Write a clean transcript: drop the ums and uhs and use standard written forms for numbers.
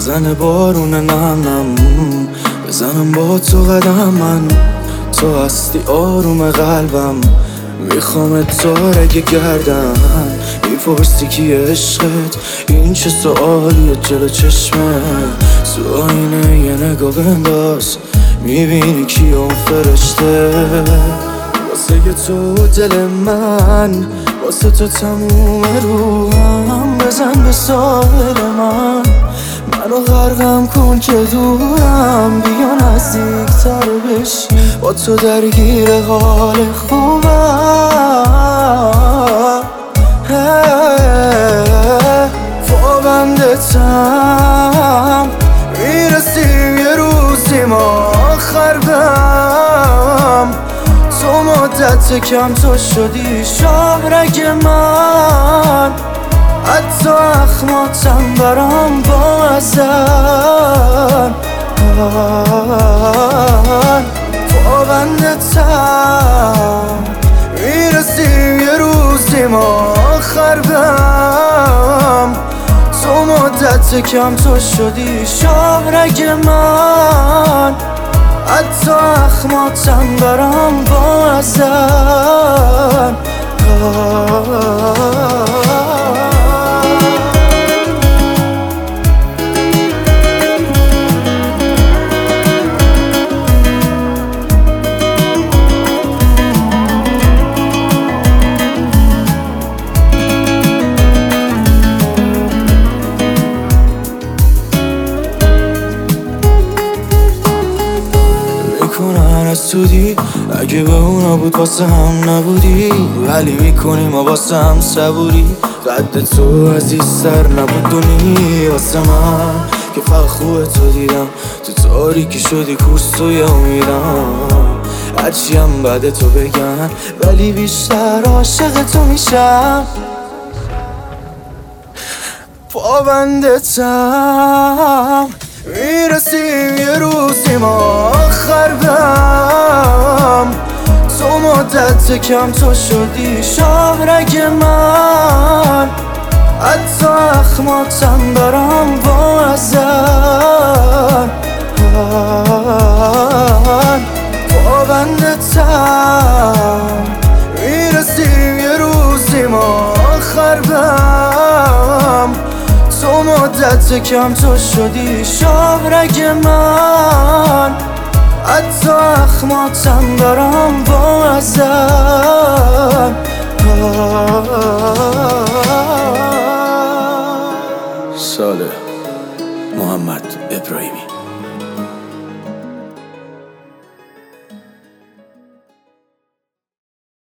بزنه بارون نم بزنم با تو قدم من، تو هستی آروم قلبم، میخوام تو رگ گردن. میپرسی کی عشقت، این چه سوالیه جلو چشمه، تو آینه یه نگاه بنداز، میبینی کی اون فرشته. واسه تو دل من، واسه تو تموم روحم، بزن به ساحل منو غرقم کن که دورم، بیا نزدیکتر بشی، با تو درگیر حال خوبم. فابندتم میرسیم یه روزی ما آخر بم، تو مدت کم تو شدی شاهرگ من، حتی اخماتم برام بازن. پابندتم میرسیم یه روزی ما آخر بم، تو مدت کم تو شدی شاهرگ من، حتی اخماتم برام بازن. میکنن از سودی اگه به اونا بود واسه هم نبودی، ولی میکنیم و واسه هم صبوری، قد تو عزیزتر نبودونی واسه من که فقط خوبه تو دیدم، تو تاریکی شدی کورسوی امیدم، هرچی هم بعد تو بگن ولی بیشتر عاشق تو میشم. پابندتم میرسیم یه روزی ما آخر بم، تو مدت کم تو شدی شاهرگ من، حتی اخماتم برام بازن. پابندتم میرسیم یه روزی ما آخر بم، تو مدت کم تو شدی شاهرگ من، حتی اخماتم برام بازن. ساله محمد ابراهیمی.